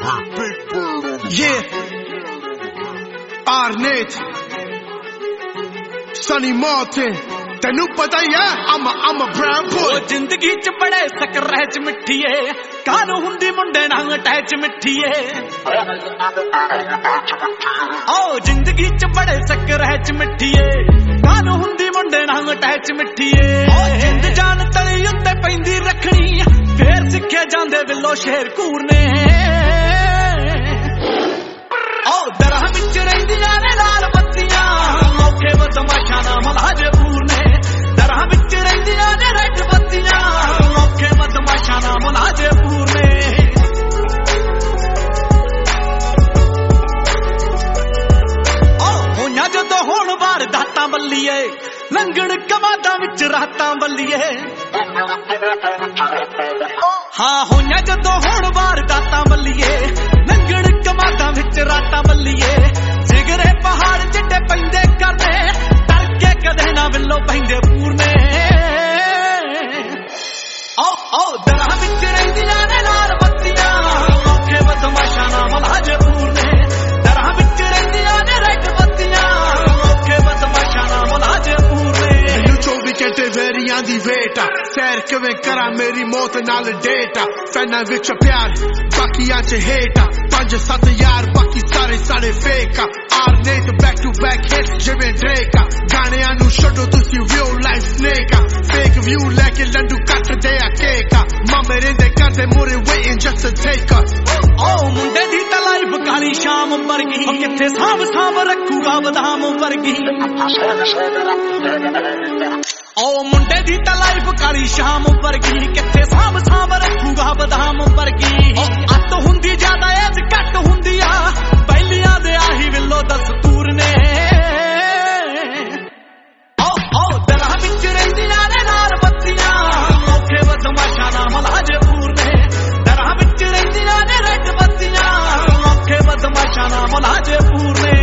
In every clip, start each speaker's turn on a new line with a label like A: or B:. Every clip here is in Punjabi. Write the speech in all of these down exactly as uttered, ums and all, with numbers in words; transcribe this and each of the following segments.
A: Yeah, Arnett, Sonny Martin, ਤੈਨੂੰ ਪਤਾ ਹੀ ਹੈ I'm a, I'm a brown boy।
B: ਜ਼ਿੰਦਗੀ ਚ ਬੜੇ ਸਕਰਹਿ ਚ ਮਿੱਠੀਏ ਕਾਹਨੂੰ ਹੁੰਦੀ ਮੁੰਡੇ ਨਾਲ ਅਟੈਚ ਮਿੱਠੀਏ ਓ ਜ਼ਿੰਦਗੀ ਚ ਬੜੇ ਸਕਰਹਿ ਚ ਮਿੱਠੀਏ ਕਾਹਨੂੰ ਹੁੰਦੀ ਮੁੰਡੇ ਨਾਲ ਅਟੈਚ ਮਿੱਠੀਏ ਓ ਜਿੰਦ ਜਾਨ ਤਲੀ ਉੱਤੇ ਪੈਂਦੀ ਰੱਖਣੀ ਫੇਰ ਸਿੱਖੇ ਜਾਂਦੇ ਵਿੱਲੋ ਸ਼ੇਰ ਘੂਰਨੇ ਓ ਦਰਾਂ ਵਿੱਚ ਰਹਿੰਦੀਆਂ ਨੇ ਲਾਲ ਬੱਤੀਆਂ ਮੌਕੇ ਬਦਮਾਸ਼ਾ ਨਾ ਮਲਾਜੇ ਪੂਰਨੇ ਦਰਾਂ ਵਿੱਚ ਰਹਿੰਦੀਆਂ ਨੇ ਰੈੱਡ ਬੱਤੀਆਂ ਮੌਕੇ ਬਦਮਾਸ਼ਾ ਨਾ ਮਲਾਜੇ ਪੂਰਨੇ ਓ ਹੋਈਆਂ ਜਦੋਂ ਹੁਣ ਵਾਰਦਾਤਾਂ ਬੱਲੀਏ ਲੰਘਣ ਕਮਾਦਾਂ ਵਿੱਚ ਰਾਤਾਂ ਬੱਲੀਏ ਹਾਂ ਹੋਈਆਂ ਜਦੋਂ ਹੁਣ ਵਾਰਦਾਤਾਂ ਬੱਲੀਏ ਲੰਘਣ ਕਮਾਦਾਂ ਵਿੱਚ ਰਾਤਾਂ ਬੱਲੀਏ ਜਿਗਰੇ ਪਹਾੜ ਜਿੱਡੇ ਪੈਂਦੇ ਕਰਨੇ ਡਰ ਕੇ ਕਦੇ ਨਾ ਵਿੱਲੋ ਪੈਂਦੇ ਪੂਰਨੇ ਓ ਓ ਦਰਾਂ ਵਿੱਚ ਰਹਿੰਦੀਆਂ ਨੇ ਲਾਲ ਬੱਤੀਆਂ ਮੌਕੇ ਬਦਮਾਸ਼ਾ ਨਾ ਮਲਾਜੇ ਪੂਰਨੇ ਦਰਾਂ ਵਿੱਚ ਰਹਿੰਦੀਆਂ ਨੇ ਰੈੱਡ ਬੱਤੀਆਂ ਮੌਕੇ ਬਦਮਾਸ਼ਾ ਨਾ ਮਲਾਜੇ ਪੂਰਨੇ
A: ਮੈਨੂੰ ਚੌਵੀ ਘੰਟੇ ਵੈਰੀਆਂ ਦੀ ਵੇਟ ਆ ਸੈਰ ਕਿਵੇਂ ਕਰਾਂ ਮੇਰੀ ਮੌਤ ਨਾਲ ਡੇਟ ਆ ਫੈਨਾਂ ਵਿੱਚ ਪਿਆਰ ਬਾਕੀਆਂ ਚ ਹੇਟ ਆ ਪੰਜ ਸੱਤ ਯਾਰ ਬਾਕੀ ਸਾਰੇ ਸਾਰੇ ਫੇਕ ਆ Arnett back to back hits ਜਿਵੇਂ ਡ੍ਰੇਕ ਆ ਗਾਣਿਆਂ ਨੂੰ ਛੱਡੋ ਤੁਸੀਂ real life snake ਆ fake view ਲੈ ਕੇ ਲੰਡੂ ਕੱਟਦੇ ਆ ਕੇਕ ਆ ਮਾਮੇ ਰਹਿੰਦੇ ਕਰਦੇ ਮੂਰੇ waiting just to take us
B: ਓ ਮੁੰਡੇ ਦੀ ਤਾਂ ਲਾਈਫ ਕਾਲੀ ਸ਼ਾਮ ਵਰਗੀ ਉਹ ਕਿੱਥੇ ਸਾਂਭ ਸਾਂਭ ਰੱਖੂਗਾ ਬਦਾਮ ਵਰਗੀ ਓ ਮੁੰਡੇ ਦੀ ਤਾਂ ਲਾਈਫ ਕਾਲੀ ਸ਼ਾਮ ਵਰਗੀ ਕਿੱਥੇ ਸਾਂਭ ਸਾਂਭ ਰੱਖੂਗਾ ਬਦਾਮ ਵਰਗੀ ਅੱਤ ਹੁੰਦੀ ਜ਼ਿਆਦਾ ਐਜ ਘੱਟ ਹੁੰਦੀ ਆ ਪਹਿਲੀਆਂ ਦੇ ਆਹੀ ਵਿੱਲੋ ਦਸਤੂਰ ਨੇ ਓ ਓ ਦਰਾਂ ਵਿੱਚ ਰਹਿੰਦੀਆਂ ਨੇ ਲਾਲ ਬੱਤੀਆਂ ਮੌਕੇ ਬਦਮਾਸ਼ਾ ਨਾ ਮਲਾਜੇ ਪੂਰਨੇ ਦਰਾਂ ਵਿੱਚ ਰਹਿੰਦੀਆਂ ਨੇ ਰੈੱਡ ਬੱਤੀਆਂ ਮੌਕੇ ਬਦਮਾਸ਼ਾ ਨਾ ਮਲਾਜੇ ਪੂਰਨੇ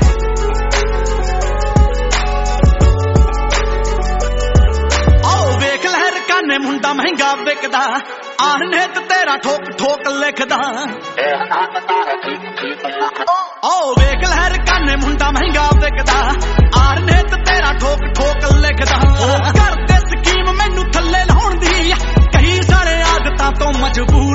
B: ਨੇ ਮੁੰਡਾ ਮਹਿੰਗਾ ਵਿਕਦਾ Arnett ਤੇਰਾ ਠੋਕ ਠੋਕ ਲਿਖਦਾ ਓ ਵੇਖ ਲਹਿਰ ਕਾਨੇ ਮੁੰਡਾ ਮਹਿੰਗਾ ਵਿਕਦਾ Arnett ਤੇਰਾ ਠੋਕ ਠੋਕ ਲਿਖਦਾ ਕਰਦੇ ਸਕੀਮ ਮੈਨੂੰ ਥੱਲੇ ਲਾਉਣ ਦੀ ਕਈ ਸਾਰੇ ਆਦਤਾਂ ਤੋਂ ਮਜਬੂਰ